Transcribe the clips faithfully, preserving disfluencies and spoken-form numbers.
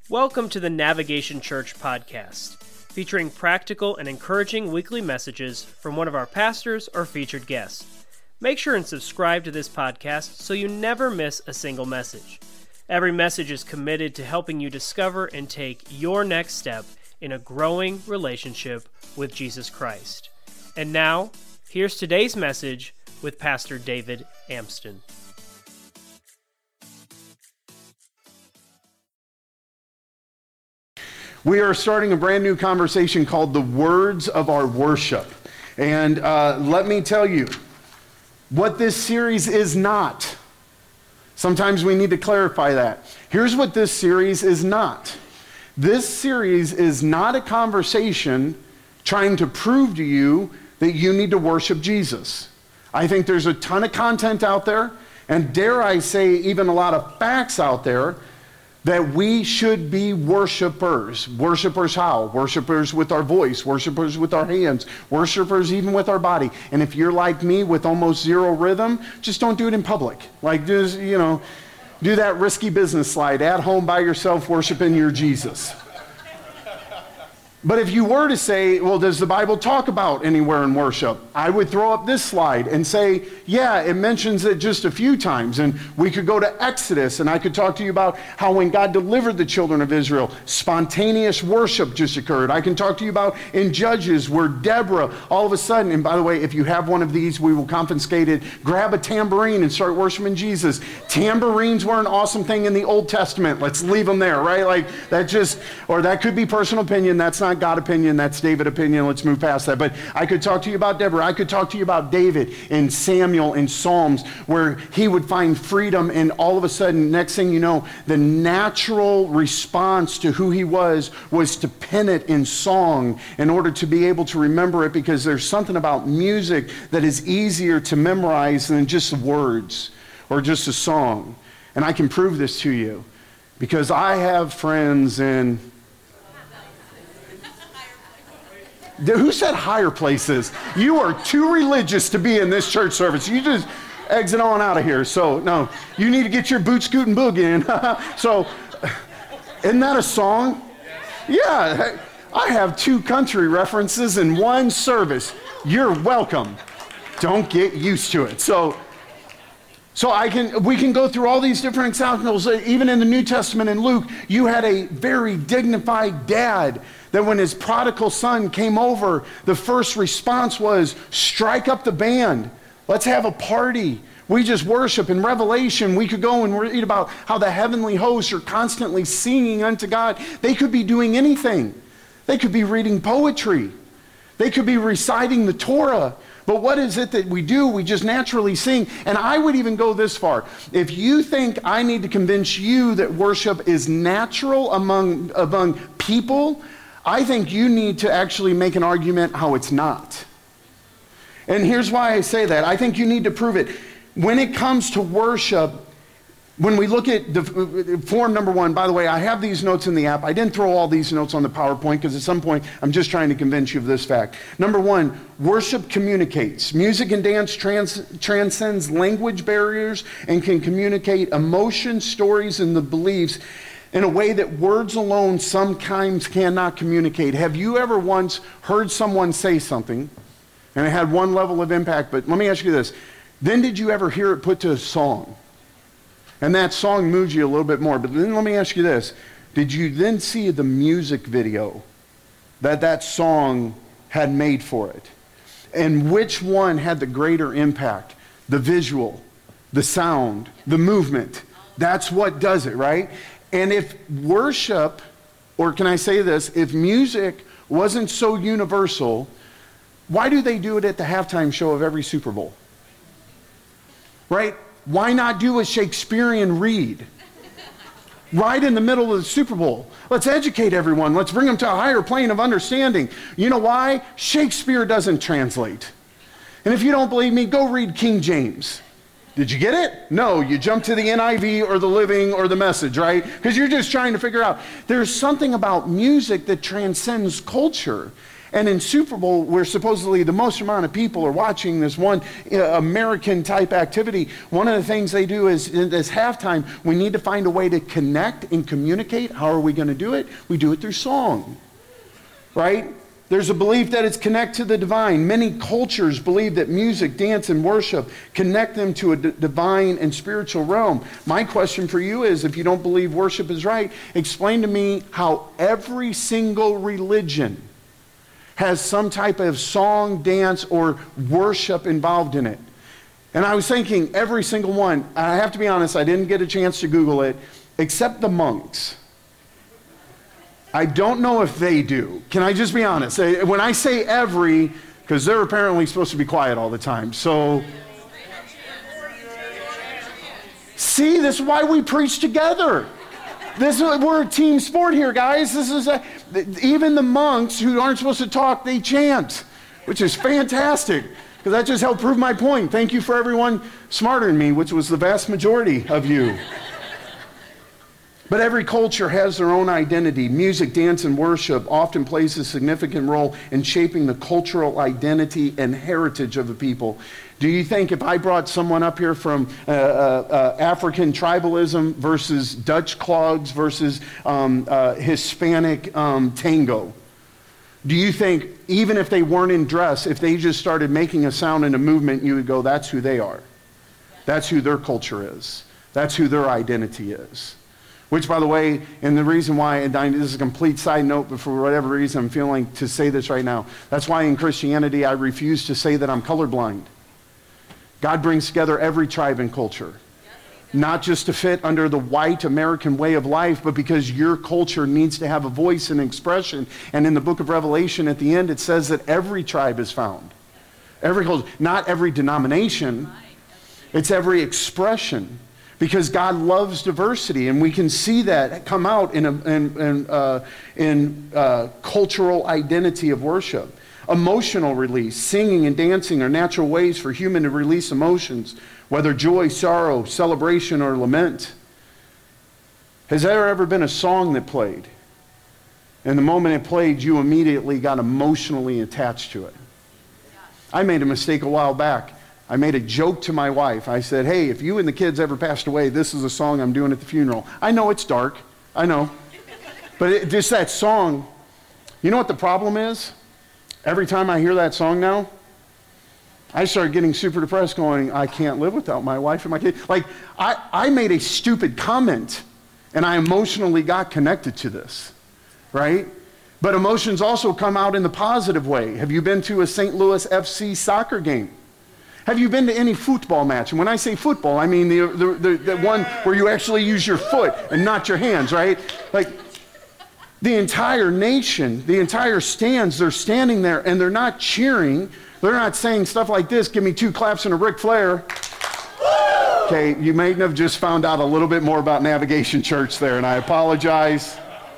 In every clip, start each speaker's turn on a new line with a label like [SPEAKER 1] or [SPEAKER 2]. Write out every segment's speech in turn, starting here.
[SPEAKER 1] Welcome to the Navigation Church podcast, featuring practical and encouraging weekly messages from one of our pastors or featured guests. Make sure and subscribe to this podcast so you never miss a single message. Every message is committed to helping you discover and take your next step in a growing relationship with Jesus Christ. And now, here's today's message with Pastor David Amston.
[SPEAKER 2] We are starting a brand new conversation called The Words of Our Worship. And uh, let me tell you what this series is not. Sometimes we need to clarify that. Here's what this series is not. This series is not a conversation trying to prove to you that you need to worship Jesus. I think there's a ton of content out there, and dare I say even a lot of facts out there, that we should be worshipers. Worshipers how? Worshipers with our voice, worshipers with our hands, worshipers even with our body. And if you're like me with almost zero rhythm, just don't do it in public. Like, just, you know, do that risky business slide at home by yourself, worshiping your Jesus. But if you were to say, well, does the Bible talk about anywhere in worship? I would throw up this slide and say, yeah, it mentions it just a few times. And we could go to Exodus, and I could talk to you about how when God delivered the children of Israel, spontaneous worship just occurred. I can talk to you about in Judges where Deborah, all of a sudden, and by the way, if you have one of these, we will confiscate it. Grab a tambourine and start worshiping Jesus. Tambourines were an awesome thing in the Old Testament. Let's leave them there, right? Like that just, or that could be personal opinion. That's not God opinion, that's David opinion. Let's move past that. But I could talk to you about Deborah. I could talk to you about David and Samuel in Psalms where he would find freedom, and all of a sudden, next thing you know, the natural response to who he was was to pen it in song in order to be able to remember it, because there's something about music that is easier to memorize than just words or just a song. And I can prove this to you because I have friends in Who said higher places? You are too religious to be in this church service. You just exit on out of here. So, no, you need to get your boot scoot and boogie in. So, isn't that a song? Yeah, I have two country references in one service. You're welcome. Don't get used to it. So, so I can, we can go through all these different examples. Even in the New Testament in Luke, you had a very dignified dad that when his prodigal son came over, the first response was, strike up the band. Let's have a party. We just worship. In Revelation, we could go and read about how the heavenly hosts are constantly singing unto God. They could be doing anything. They could be reading poetry. They could be reciting the Torah. But what is it that we do? We just naturally sing. And I would even go this far. If you think I need to convince you that worship is natural among, among people, I think you need to actually make an argument how it's not. And here's why I say that. I think you need to prove it. When it comes to worship, when we look at the form number one, by the way, I have these notes in the app. I didn't throw all these notes on the PowerPoint because at some point I'm just trying to convince you of this fact. Number one, worship communicates. Music and dance trans- transcends language barriers and can communicate emotions, stories, and the beliefs in a way that words alone sometimes cannot communicate. Have you ever once heard someone say something and it had one level of impact, but let me ask you this. Then did you ever hear it put to a song? And that song moves you a little bit more. But then let me ask you this. Did you then see the music video that that song had made for it? And which one had the greater impact? The visual, the sound, the movement. That's what does it, right? And if worship, or can I say this, if music wasn't so universal, why do they do it at the halftime show of every Super Bowl? Right? Why not do a Shakespearean read? Right in the middle of the Super Bowl. Let's educate everyone. Let's bring them to a higher plane of understanding. You know why? Shakespeare doesn't translate. And if you don't believe me, go read King James. Did you get it? No, you jump to the N I V or the Living or the Message, right? Because you're just trying to figure out. There's something about music that transcends culture. And in Super Bowl, where supposedly the most amount of people are watching this one uh, American-type activity, one of the things they do is, in this halftime, we need to find a way to connect and communicate. How are we going to do it? We do it through song, right? There's a belief that it's connect to the divine. Many cultures believe that music, dance, and worship connect them to a d- divine and spiritual realm. My question for you is, if you don't believe worship is right, explain to me how every single religion has some type of song, dance, or worship involved in it. And I was thinking, every single one, I have to be honest, I didn't get a chance to Google it, except the monks. I don't know if they do. Can I just be honest? When I say every, because they're apparently supposed to be quiet all the time. So, see, this is why we preach together. This is, we're a team sport here, guys. This is a, even the monks who aren't supposed to talk, they chant, which is fantastic, because that just helped prove my point. Thank you for everyone smarter than me, which was the vast majority of you. But every culture has their own identity. Music, dance, and worship often plays a significant role in shaping the cultural identity and heritage of a people. Do you think if I brought someone up here from uh, uh, uh, African tribalism versus Dutch clogs versus um, uh, Hispanic um, tango, do you think even if they weren't in dress, if they just started making a sound and a movement, you would go, that's who they are. That's who their culture is. That's who their identity is. Which, by the way, and the reason why, and this is a complete side note, but for whatever reason I'm feeling to say this right now, that's why in Christianity I refuse to say that I'm colorblind. God brings together every tribe and culture, not just to fit under the white American way of life, but because your culture needs to have a voice and expression. And in the book of Revelation at the end it says that every tribe is found. Every culture, not every denomination, it's every expression. Because God loves diversity, and we can see that come out in, a, in, in, uh, in uh, cultural identity of worship. Emotional release, singing and dancing are natural ways for human to release emotions, whether joy, sorrow, celebration, or lament. Has there ever been a song that played, and the moment it played, you immediately got emotionally attached to it? I made a mistake a while back. I made a joke to my wife. I said, hey, if you and the kids ever passed away, this is a song I'm doing at the funeral. I know it's dark. I know. But it, just that song, you know what the problem is? Every time I hear that song now, I start getting super depressed going, I can't live without my wife and my kids. Like, I, I made a stupid comment, and I emotionally got connected to this, right? But emotions also come out in the positive way. Have you been to a Saint Louis F C soccer game? Have you been to any football match? And when I say football, I mean the, the, the, the one where you actually use your foot and not your hands, right? Like, the entire nation, the entire stands, they're standing there and they're not cheering. They're not saying stuff like this, give me two claps and a Ric Flair. Okay, you may have just found out a little bit more about Navigation Church there, and I apologize.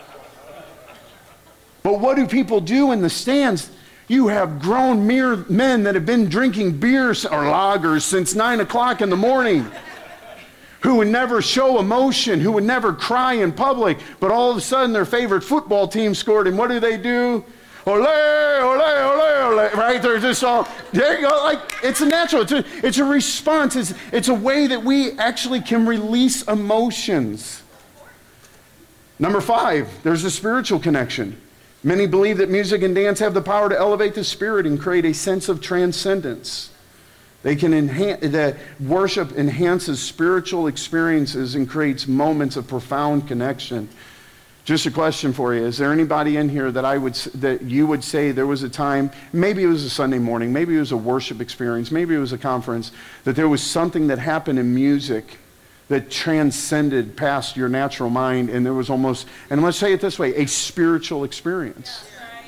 [SPEAKER 2] But what do people do in the stands? You have grown mere men that have been drinking beers or lagers since nine o'clock in the morning, who would never show emotion, who would never cry in public, but all of a sudden their favorite football team scored, and what do they do? Ole, ole, ole, ole, right? They're just all, there you go, like, it's a natural, it's a, it's a response, it's, it's a way that we actually can release emotions. Number five, there's a spiritual connection. Many believe that music and dance have the power to elevate the spirit and create a sense of transcendence. They can enhance, that worship enhances spiritual experiences and creates moments of profound connection. Just a question for you. Is there anybody in here that I would that you would say there was a time, maybe it was a Sunday morning, maybe it was a worship experience, maybe it was a conference, that there was something that happened in music that transcended past your natural mind, and there was almost, and let's say it this way, a spiritual experience.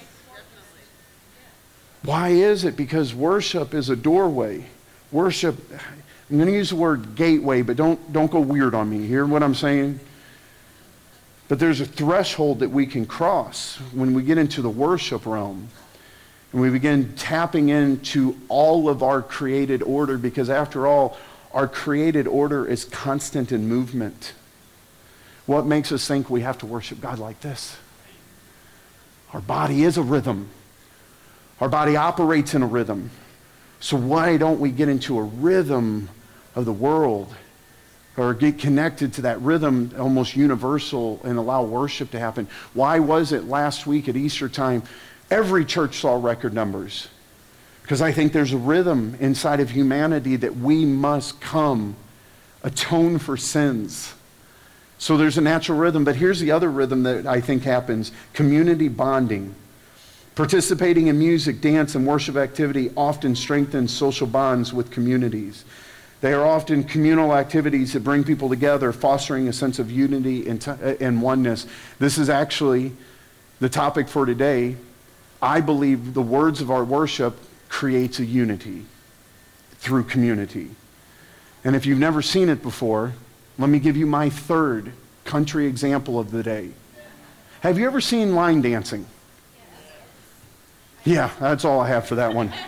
[SPEAKER 2] Why is it? Because worship is a doorway. Worship, I'm going to use the word gateway, but don't, don't go weird on me. You hear what I'm saying? But there's a threshold that we can cross when we get into the worship realm. And we begin tapping into all of our created order, because after all, our created order is constant in movement. What makes us think we have to worship God like this? Our body is a rhythm. Our body operates in a rhythm. So why don't we get into a rhythm of the world, or get connected to that rhythm, almost universal, and allow worship to happen? Why was it last week at Easter time, every church saw record numbers? Because I think there's a rhythm inside of humanity that we must come atone for sins. So there's a natural rhythm, but here's the other rhythm that I think happens: community bonding. Participating in music, dance, and worship activity often strengthens social bonds with communities. They are often communal activities that bring people together, fostering a sense of unity and, t- and oneness. This is actually the topic for today. I believe the words of our worship creates a unity through community. And if you've never seen it before, let me give you my third country example of the day. Have you ever seen line dancing? Yeah, that's all I have for that one.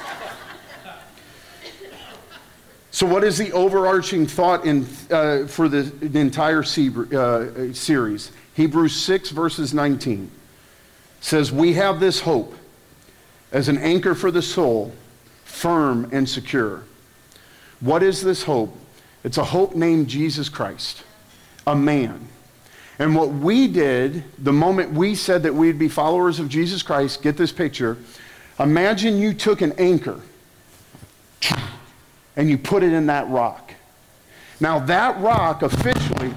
[SPEAKER 2] So what is the overarching thought in uh, for the, the entire se- uh, series? Hebrews six verses nineteen says, "We have this hope as an anchor for the soul, firm and secure." What is this hope? It's a hope named Jesus Christ, a man. And what we did the moment we said that we'd be followers of Jesus Christ, get this picture, imagine you took an anchor and you put it in that rock. Now that rock officially,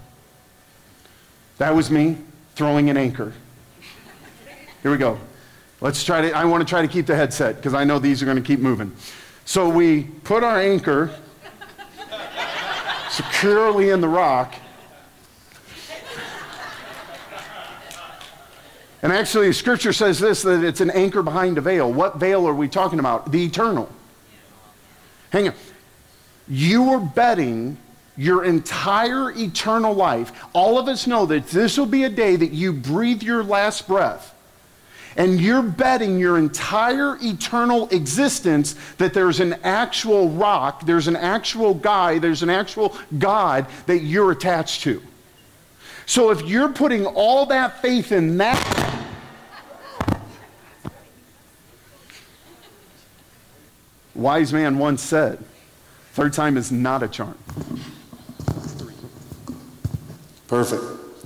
[SPEAKER 2] that was me throwing an anchor. Here we go. Let's try to, I want to try to keep the headset because I know these are going to keep moving. So we put our anchor securely in the rock. And actually, Scripture says this, that it's an anchor behind a veil. What veil are we talking about? The eternal. Hang on. You are betting your entire eternal life. All of us know that this will be a day that you breathe your last breath. And you're betting your entire eternal existence that there's an actual rock, there's an actual guy, there's an actual God that you're attached to. So if you're putting all that faith in that, wise man once said, third time is not a charm. Perfect.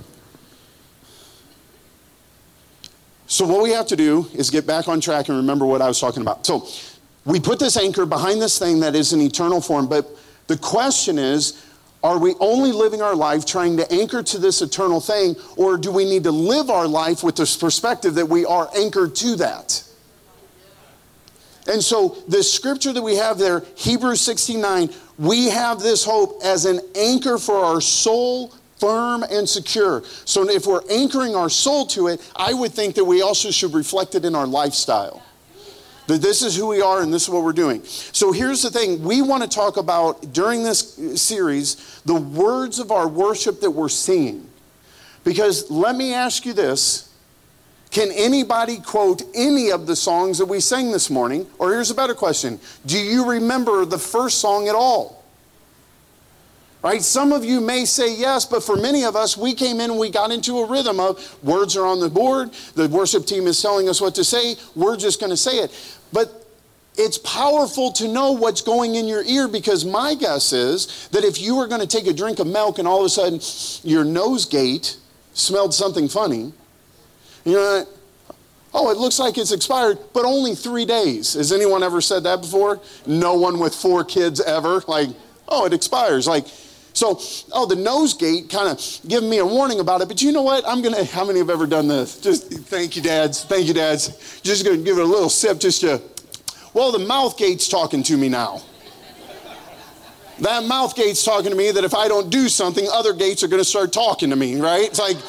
[SPEAKER 2] So what we have to do is get back on track and remember what I was talking about. So we put this anchor behind this thing that is an eternal form, but the question is, are we only living our life trying to anchor to this eternal thing, or do we need to live our life with this perspective that we are anchored to that? And so the scripture that we have there, Hebrews sixteen nine, we have this hope as an anchor for our soul, firm and secure. So if we're anchoring our soul to it, I would think that we also should reflect it in our lifestyle. That this is who we are and this is what we're doing. So here's the thing. We want to talk about, during this series, the words of our worship that we're singing. Because let me ask you this. Can anybody quote any of the songs that we sang this morning? Or here's a better question. Do you remember the first song at all? Right? Some of you may say yes, but for many of us, we came in and we got into a rhythm of words are on the board, the worship team is telling us what to say, we're just going to say it. But it's powerful to know what's going in your ear, because my guess is that if you were going to take a drink of milk and all of a sudden your nose gate smelled something funny, you know, oh, it looks like it's expired, but only three days. Has anyone ever said that before? No one with four kids ever. Like, oh, it expires. Like, so, oh, the nose gate kind of giving me a warning about it. But you know what? I'm going to, how many have ever done this? Just, thank you, dads. Thank you, dads. Just going to give it a little sip just to, well, the mouth gate's talking to me now. That mouth gate's talking to me that if I don't do something, other gates are going to start talking to me, right? It's like,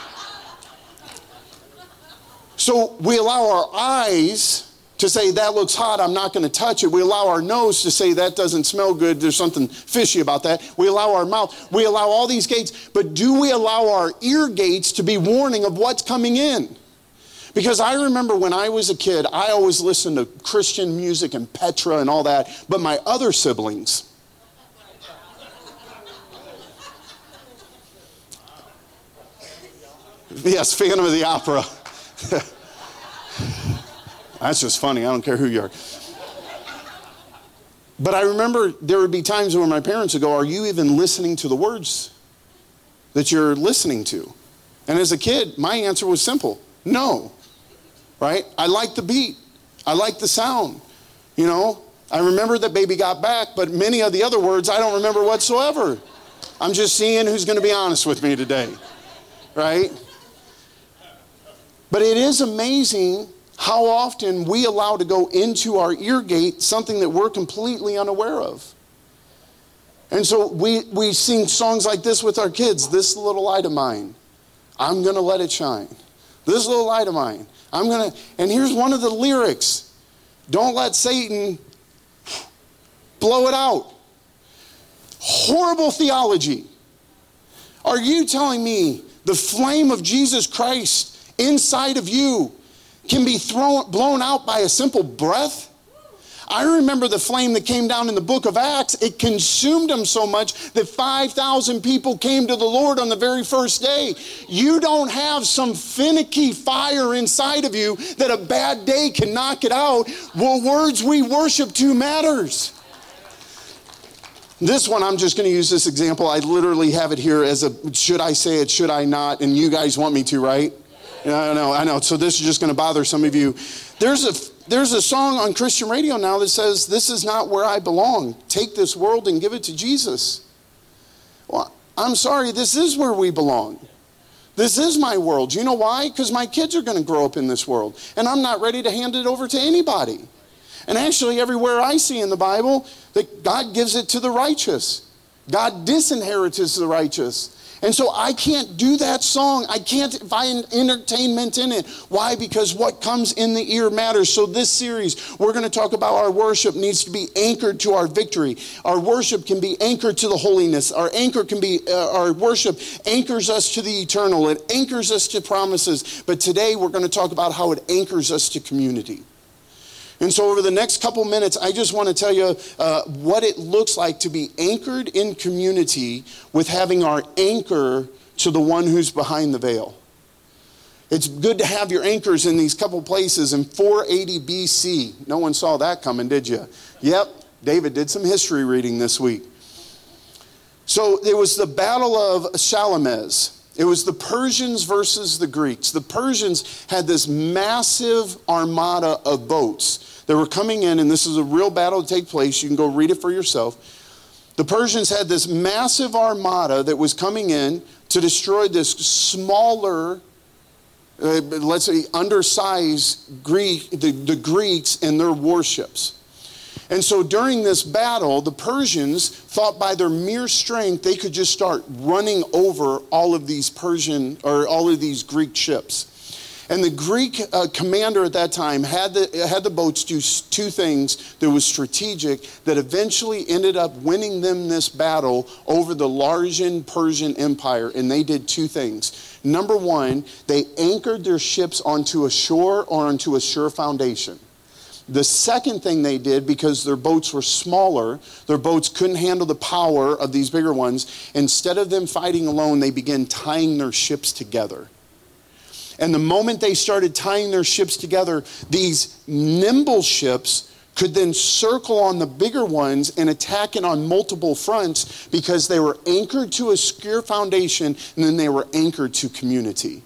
[SPEAKER 2] so we allow our eyes to say, that looks hot, I'm not going to touch it. We allow our nose to say, that doesn't smell good, there's something fishy about that. We allow our mouth, we allow all these gates, but do we allow our ear gates to be warning of what's coming in? Because I remember when I was a kid, I always listened to Christian music and Petra and all that, but my other siblings, yes, Phantom of the Opera. That's just funny. I don't care who you are. But I remember there would be times where my parents would go, are you even listening to the words that you're listening to? And as a kid, my answer was simple. No. Right? I like the beat. I like the sound. You know, I remember that Baby Got Back, but many of the other words I don't remember whatsoever. I'm just seeing who's going to be honest with me today. Right? But it is amazing how often we allow to go into our ear gate something that we're completely unaware of. And so we, we sing songs like this with our kids. This little light of mine, I'm going to let it shine. This little light of mine, I'm going to, and here's one of the lyrics. Don't let Satan blow it out. Horrible theology. Are you telling me the flame of Jesus Christ inside of you can be thrown, blown out by a simple breath? I remember the flame that came down in the book of Acts. It consumed them so much that five thousand people came to the Lord on the very first day. You don't have some finicky fire inside of you that a bad day can knock it out. Well, words we worship to matters. This one, I'm just going to use this example. I literally have it here as a, should I say it, should I not? And you guys want me to, right? I know, I know. So this is just going to bother some of you. There's a there's a song on Christian radio now that says, this is not where I belong. Take this world and give it to Jesus. Well, I'm sorry, this is where we belong. This is my world. You know why? Because my kids are going to grow up in this world. And I'm not ready to hand it over to anybody. And actually, everywhere I see in the Bible, that God gives it to the righteous. God disinherits the righteous. And so I can't do that song. I can't find entertainment in it. Why? Because what comes in the ear matters. So this series, we're going to talk about our worship needs to be anchored to our victory. Our worship can be anchored to the holiness. Our anchor can be, uh, our worship anchors us to the eternal. It anchors us to promises. But today we're going to talk about how it anchors us to community. And so over the next couple minutes, I just want to tell you uh, what it looks like to be anchored in community with having our anchor to the one who's behind the veil. It's good to have your anchors in these couple places. In four eighty B C, no one saw that coming, did you? Yep, David did some history reading this week. So it was the Battle of Salamis. It was the Persians versus the Greeks. The Persians had this massive armada of boats that were coming in, and this is a real battle to take place. You can go read it for yourself. The Persians had this massive armada that was coming in to destroy this smaller, uh, let's say undersized Greek, the, the Greeks and their warships. And so during this battle, the Persians thought by their mere strength, they could just start running over all of these Persian or all of these Greek ships. And the Greek uh, commander at that time had the, had the boats do two things that was strategic that eventually ended up winning them this battle over the Largian Persian Empire. And they did two things. Number one, they anchored their ships onto a shore or onto a sure foundation. The second thing they did, because their boats were smaller, their boats couldn't handle the power of these bigger ones, instead of them fighting alone, they began tying their ships together. And the moment they started tying their ships together, these nimble ships could then circle on the bigger ones and attack it on multiple fronts because they were anchored to a secure foundation and then they were anchored to community.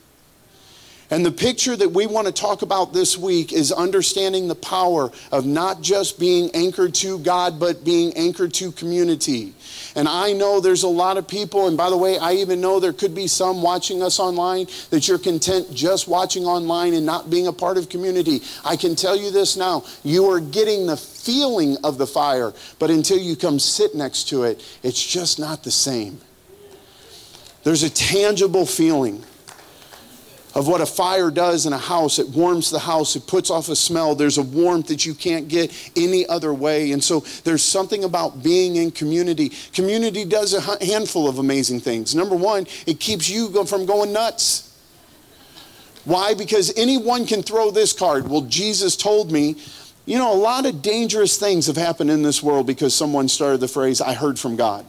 [SPEAKER 2] And the picture that we want to talk about this week is understanding the power of not just being anchored to God, but being anchored to community. And I know there's a lot of people, and by the way, I even know there could be some watching us online that you're content just watching online and not being a part of community. I can tell you this now, you are getting the feeling of the fire, but until you come sit next to it, it's just not the same. There's a tangible feeling of what a fire does in a house. It warms the house. It puts off a smell. There's a warmth that you can't get any other way. And so there's something about being in community. Community does a handful of amazing things. Number one, it keeps you from going nuts. Why? Because anyone can throw this card. Well, Jesus told me, you know, a lot of dangerous things have happened in this world because someone started the phrase, I heard from God.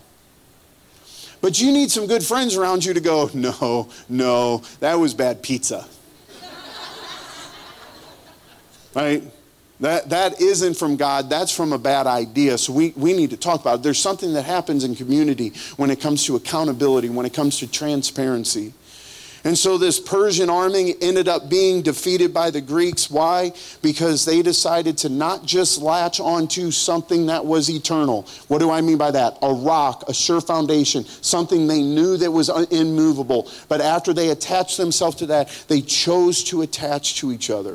[SPEAKER 2] But you need some good friends around you to go, no, no, that was bad pizza. Right? That, that isn't from God. That's from a bad idea. So we, we need to talk about it. There's something that happens in community when it comes to accountability, when it comes to transparency. And so this Persian army ended up being defeated by the Greeks. Why? Because they decided to not just latch onto something that was eternal. What do I mean by that? A rock, a sure foundation, something they knew that was immovable. But after they attached themselves to that, they chose to attach to each other.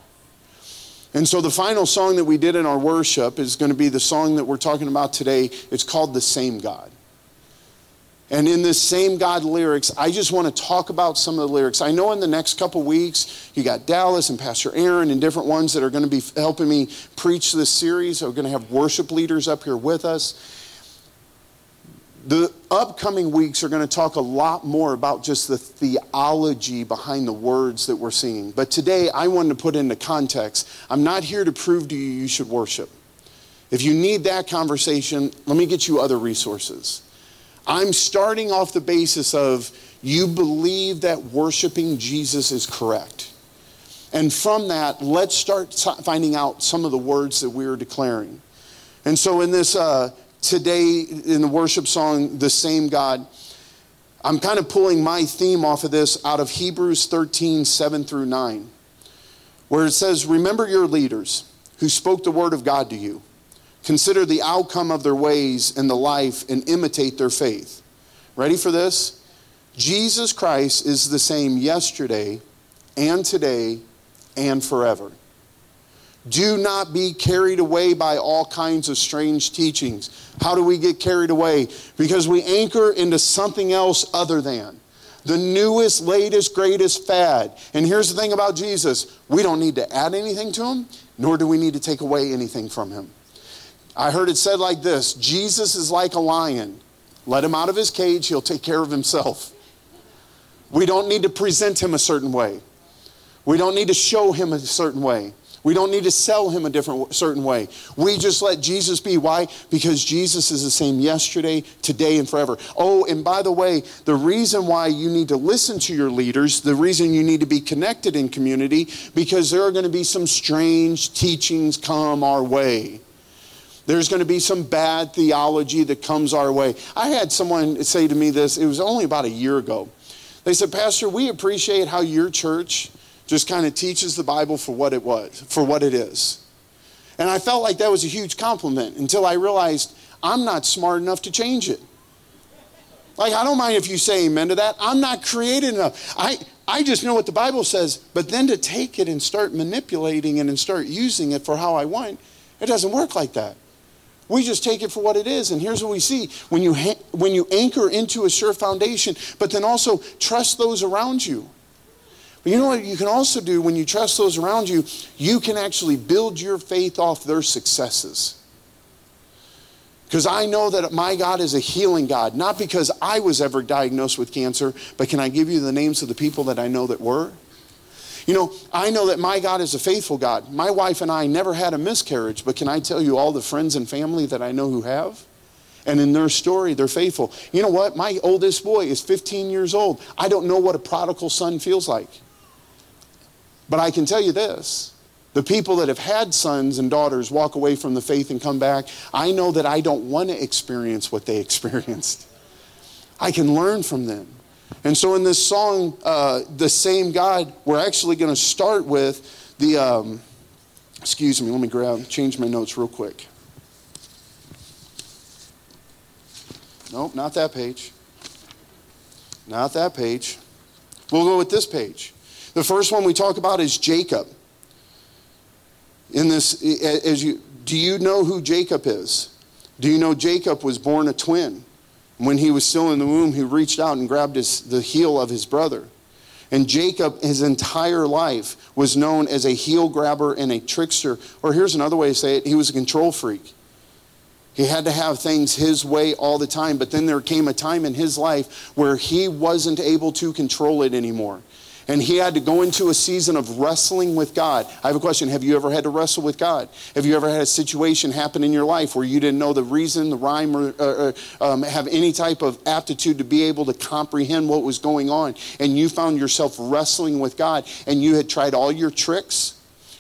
[SPEAKER 2] And so the final song that we did in our worship is going to be the song that we're talking about today. It's called The Same God. And in this Same God lyrics, I just want to talk about some of the lyrics. I know in the next couple weeks, you got Dallas and Pastor Aaron and different ones that are going to be helping me preach this series. We're going to have worship leaders up here with us. The upcoming weeks are going to talk a lot more about just the theology behind the words that we're singing. But today, I wanted to put into context. I'm not here to prove to you you should worship. If you need that conversation, let me get you other resources. I'm starting off the basis of you believe that worshiping Jesus is correct. And from that, let's start finding out some of the words that we are declaring. And so in this uh, today, in the worship song, The Same God, I'm kind of pulling my theme off of this out of Hebrews thirteen, seven through nine, where it says, remember your leaders who spoke the word of God to you. Consider the outcome of their ways and the life and imitate their faith. Ready for this? Jesus Christ is the same yesterday and today and forever. Do not be carried away by all kinds of strange teachings. How do we get carried away? Because we anchor into something else other than the newest, latest, greatest fad. And here's the thing about Jesus. We don't need to add anything to him, nor do we need to take away anything from him. I heard it said like this: Jesus is like a lion. Let him out of his cage, he'll take care of himself. We don't need to present him a certain way. We don't need to show him a certain way. We don't need to sell him a different certain way. We just let Jesus be. Why? Because Jesus is the same yesterday, today, and forever. Oh, and by the way, the reason why you need to listen to your leaders, the reason you need to be connected in community, because there are going to be some strange teachings come our way. There's going to be some bad theology that comes our way. I had someone say to me this, it was only about a year ago. They said, Pastor, we appreciate how your church just kind of teaches the Bible for what it was, for what it is. And I felt like that was a huge compliment until I realized I'm not smart enough to change it. Like, I don't mind if you say amen to that. I'm not creative enough. I, I just know what the Bible says. But then to take it and start manipulating it and start using it for how I want, it doesn't work like that. We just take it for what it is. And here's what we see. When you, ha- when you anchor into a sure foundation, but then also trust those around you. But you know what you can also do when you trust those around you? You can actually build your faith off their successes. Because I know that my God is a healing God. Not because I was ever diagnosed with cancer, but can I give you the names of the people that I know that were? You know, I know that my God is a faithful God. My wife and I never had a miscarriage, but can I tell you all the friends and family that I know who have? And in their story, they're faithful. You know what? My oldest boy is fifteen years old. I don't know what a prodigal son feels like. But I can tell you this. The people that have had sons and daughters walk away from the faith and come back, I know that I don't want to experience what they experienced. I can learn from them. And so in this song, uh, The Same God, we're actually going to start with the, um, excuse me, let me grab, change my notes real quick. Nope, not that page. Not that page. We'll go with this page. The first one we talk about is Jacob. In this, as you, do you know who Jacob is? Do you know Jacob was born a twin? When he was still in the womb, he reached out and grabbed his, the heel of his brother. And Jacob, his entire life, was known as a heel grabber and a trickster. Or here's another way to say it, he was a control freak. He had to have things his way all the time. But then there came a time in his life where he wasn't able to control it anymore. And he had to go into a season of wrestling with God. I have a question. Have you ever had to wrestle with God? Have you ever had a situation happen in your life where you didn't know the reason, the rhyme, or, or um, have any type of aptitude to be able to comprehend what was going on? And you found yourself wrestling with God, and you had tried all your tricks.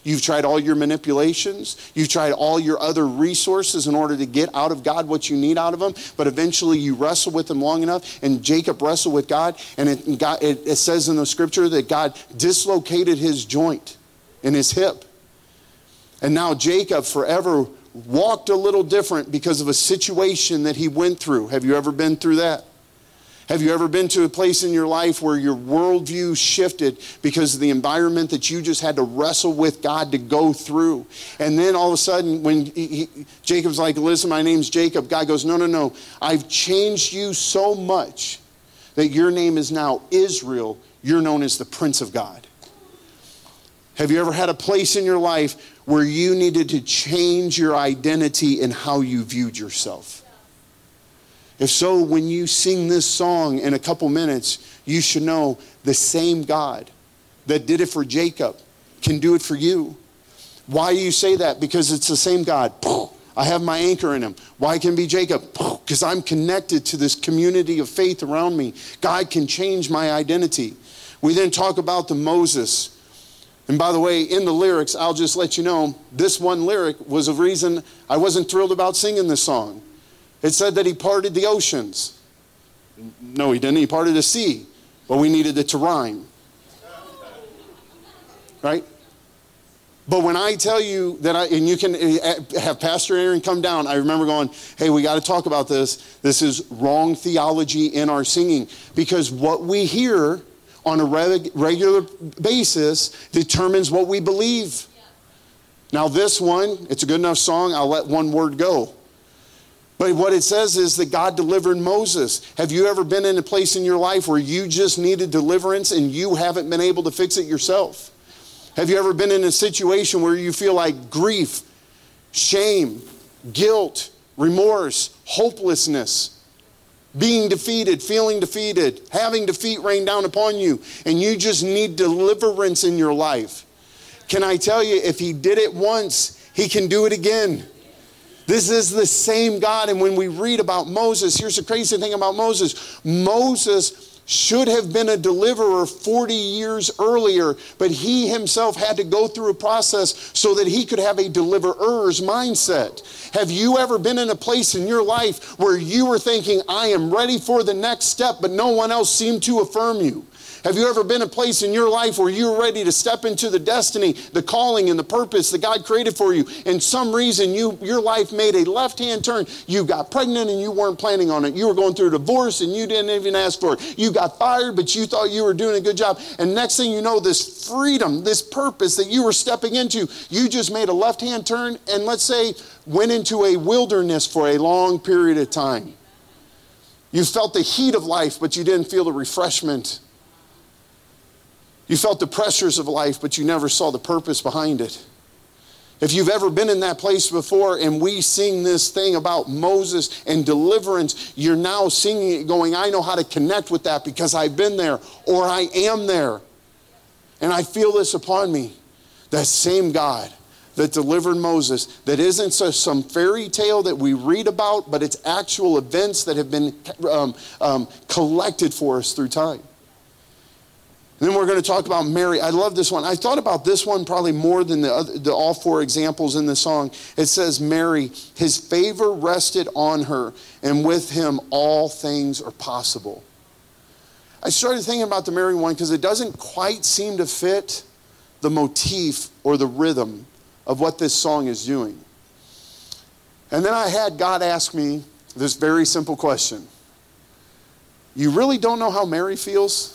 [SPEAKER 2] You've tried all your manipulations. You've tried all your other resources in order to get out of God what you need out of him. But eventually you wrestle with him long enough. And Jacob wrestled with God. And it, God, it, it says in the scripture that God dislocated his joint in his hip. And now Jacob forever walked a little different because of a situation that he went through. Have you ever been through that? Have you ever been to a place in your life where your worldview shifted because of the environment that you just had to wrestle with God to go through? And then all of a sudden, when he, he, Jacob's like, listen, my name's Jacob. God goes, no, no, no. I've changed you so much that your name is now Israel. You're known as the Prince of God. Have you ever had a place in your life where you needed to change your identity and how you viewed yourself? If so, when you sing this song in a couple minutes, you should know the same God that did it for Jacob can do it for you. Why do you say that? Because it's the same God. I have my anchor in him. Why can it be Jacob? Because I'm connected to this community of faith around me. God can change my identity. We then talk about the Moses. And by the way, in the lyrics, I'll just let you know, this one lyric was a reason I wasn't thrilled about singing this song. It said that he parted the oceans. No, he didn't. He parted the sea. But we needed it to rhyme. Right? But when I tell you that I, and you can have Pastor Aaron come down, I remember going, hey, we got to talk about this. This is wrong theology in our singing. Because what we hear on a reg- regular basis determines what we believe. Now this one, it's a good enough song, I'll let one word go. But what it says is that God delivered Moses. Have you ever been in a place in your life where you just needed deliverance and you haven't been able to fix it yourself? Have you ever been in a situation where you feel like grief, shame, guilt, remorse, hopelessness, being defeated, feeling defeated, having defeat rain down upon you, and you just need deliverance in your life? Can I tell you, if he did it once, he can do it again. This is the same God. And when we read about Moses, here's the crazy thing about Moses. Moses should have been a deliverer forty years earlier, but he himself had to go through a process so that he could have a deliverer's mindset. Have you ever been in a place in your life where you were thinking, I am ready for the next step, but no one else seemed to affirm you? Have you ever been in a place in your life where you're ready to step into the destiny, the calling, and the purpose that God created for you? And some reason you your life made a left-hand turn. You got pregnant and you weren't planning on it. You were going through a divorce and you didn't even ask for it. You got fired, but you thought you were doing a good job. And next thing you know, this freedom, this purpose that you were stepping into, you just made a left-hand turn and let's say went into a wilderness for a long period of time. You felt the heat of life, but you didn't feel the refreshment. You felt the pressures of life, but you never saw the purpose behind it. If you've ever been in that place before and we sing this thing about Moses and deliverance, you're now singing it going, I know how to connect with that because I've been there or I am there. And I feel this upon me. That same God that delivered Moses, that isn't some fairy tale that we read about, but it's actual events that have been um, um, collected for us through time. And then we're going to talk about Mary. I love this one. I thought about this one probably more than the, other, the all four examples in the song. It says, Mary, his favor rested on her, and with him all things are possible. I started thinking about the Mary one because it doesn't quite seem to fit the motif or the rhythm of what this song is doing. And then I had God ask me this very simple question. You really don't know how Mary feels?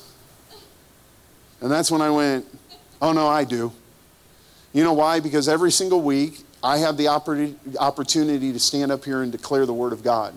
[SPEAKER 2] And that's when I went, oh no, I do. You know why? Because every single week, I have the opportunity to stand up here and declare the word of God.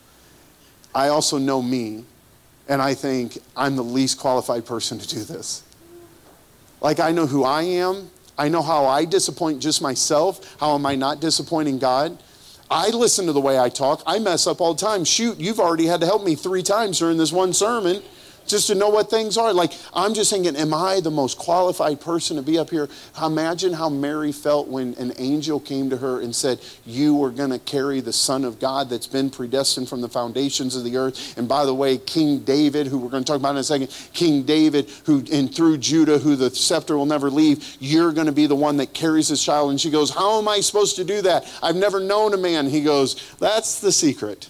[SPEAKER 2] I also know me, and I think I'm the least qualified person to do this. Like I know who I am. I know how I disappoint just myself. How am I not disappointing God? I listen to the way I talk. I mess up all the time. Shoot, you've already had to help me three times during this one sermon. just to know what things are. Like, I'm just thinking, am I the most qualified person to be up here? Imagine how Mary felt when an angel came to her and said, you are going to carry the Son of God that's been predestined from the foundations of the earth. And by the way, King David, who we're going to talk about in a second, King David, who and through Judah, who the scepter will never leave, you're going to be the one that carries this child. And she goes, how am I supposed to do that? I've never known a man. He goes, that's the secret.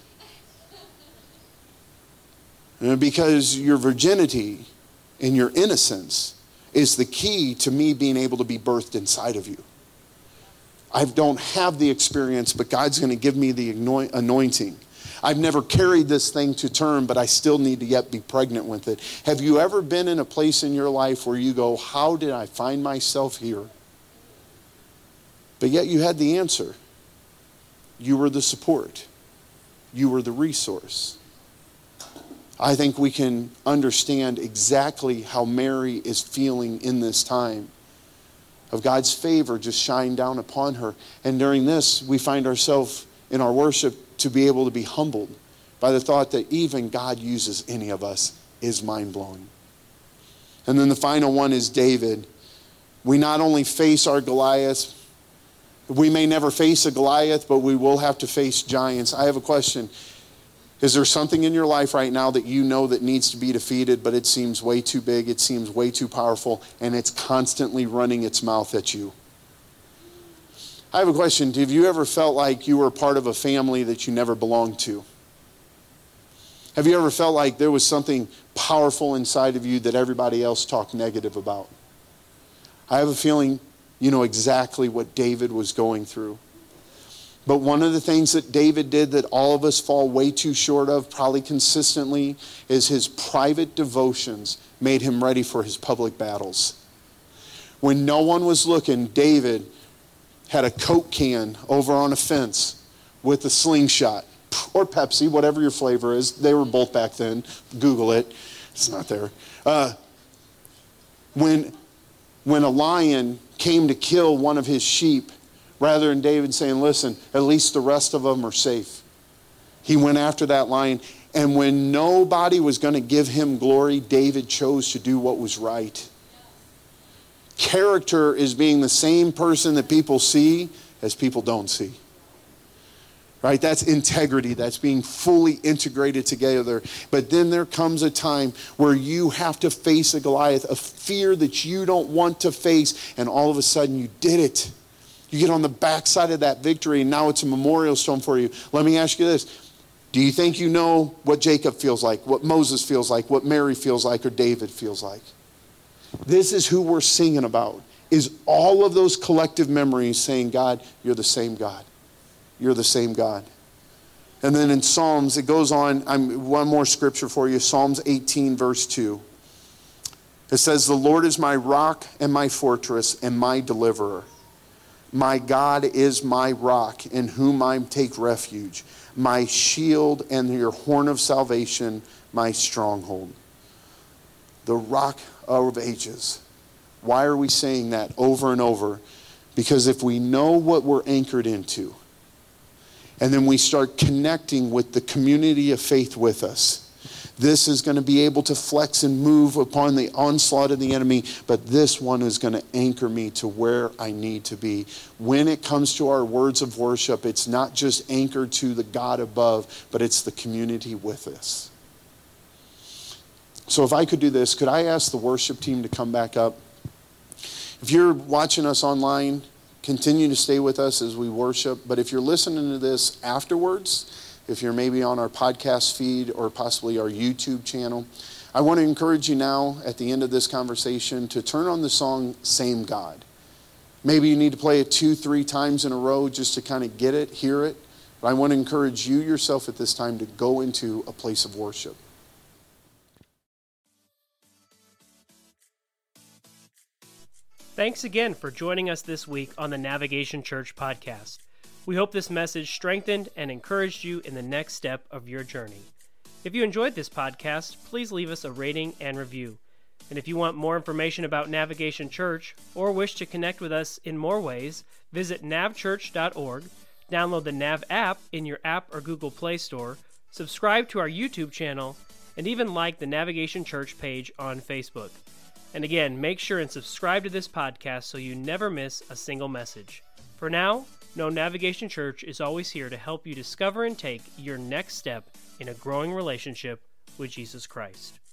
[SPEAKER 2] Because your virginity and your innocence is the key to me being able to be birthed inside of you. I don't have the experience, but God's going to give me the anointing. I've never carried this thing to term, but I still need to yet be pregnant with it. Have you ever been in a place in your life where you go, how did I find myself here? But yet you had the answer. You were the support. You were the resource. I think we can understand exactly how Mary is feeling in this time of God's favor just shine down upon her. And during this, we find ourselves in our worship to be able to be humbled by the thought that even God uses any of us is mind-blowing. And then the final one is David. We not only face our Goliath, we may never face a Goliath, but we will have to face giants. I have a question. Is there something in your life right now that you know that needs to be defeated, but it seems way too big, it seems way too powerful, and it's constantly running its mouth at you? I have a question. Have you ever felt like you were part of a family that you never belonged to? Have you ever felt like there was something powerful inside of you that everybody else talked negative about? I have a feeling you know exactly what David was going through. But one of the things that David did that all of us fall way too short of, probably consistently, is his private devotions made him ready for his public battles. When no one was looking, David had a Coke can over on a fence with a slingshot, or Pepsi, whatever your flavor is. They were both back then. Google it. It's not there. Uh, when, when a lion came to kill one of his sheep, rather than David saying, listen, at least the rest of them are safe, he went after that lion. And when nobody was going to give him glory, David chose to do what was right. Character is being the same person that people see as people don't see. Right? That's integrity. That's being fully integrated together. But then there comes a time where you have to face a Goliath, a fear that you don't want to face, and all of a sudden you did it. You get on the backside of that victory, and now it's a memorial stone for you. Let me ask you this. Do you think you know what Jacob feels like, what Moses feels like, what Mary feels like, or David feels like? This is who we're singing about, is all of those collective memories saying, God, you're the same God. You're the same God. And then in Psalms, it goes on, I'm, one more scripture for you, Psalms eighteen, verse two. It says, the Lord is my rock and my fortress and my deliverer. My God is my rock in whom I take refuge, my shield and your horn of salvation, my stronghold. The rock of ages. Why are we saying that over and over? Because if we know what we're anchored into, and then we start connecting with the community of faith with us, this is going to be able to flex and move upon the onslaught of the enemy, but this one is going to anchor me to where I need to be. When it comes to our words of worship, it's not just anchored to the God above, but it's the community with us. So if I could do this, could I ask the worship team to come back up? If you're watching us online, continue to stay with us as we worship. But if you're listening to this afterwards, if you're maybe on our podcast feed or possibly our YouTube channel, I want to encourage you now at the end of this conversation to turn on the song Same God. Maybe you need to play it two, three times in a row just to kind of get it, hear it. But I want to encourage you yourself at this time to go into a place of worship.
[SPEAKER 1] Thanks again for joining us this week on the Navigation Church podcast. We hope this message strengthened and encouraged you in the next step of your journey. If you enjoyed this podcast, please leave us a rating and review. And if you want more information about Navigation Church or wish to connect with us in more ways, visit nav church dot org, download the Nav app in your app or Google Play Store, subscribe to our YouTube channel, and even like the Navigation Church page on Facebook. And again, make sure and subscribe to this podcast so you never miss a single message. For now, know Navigation Church is always here to help you discover and take your next step in a growing relationship with Jesus Christ.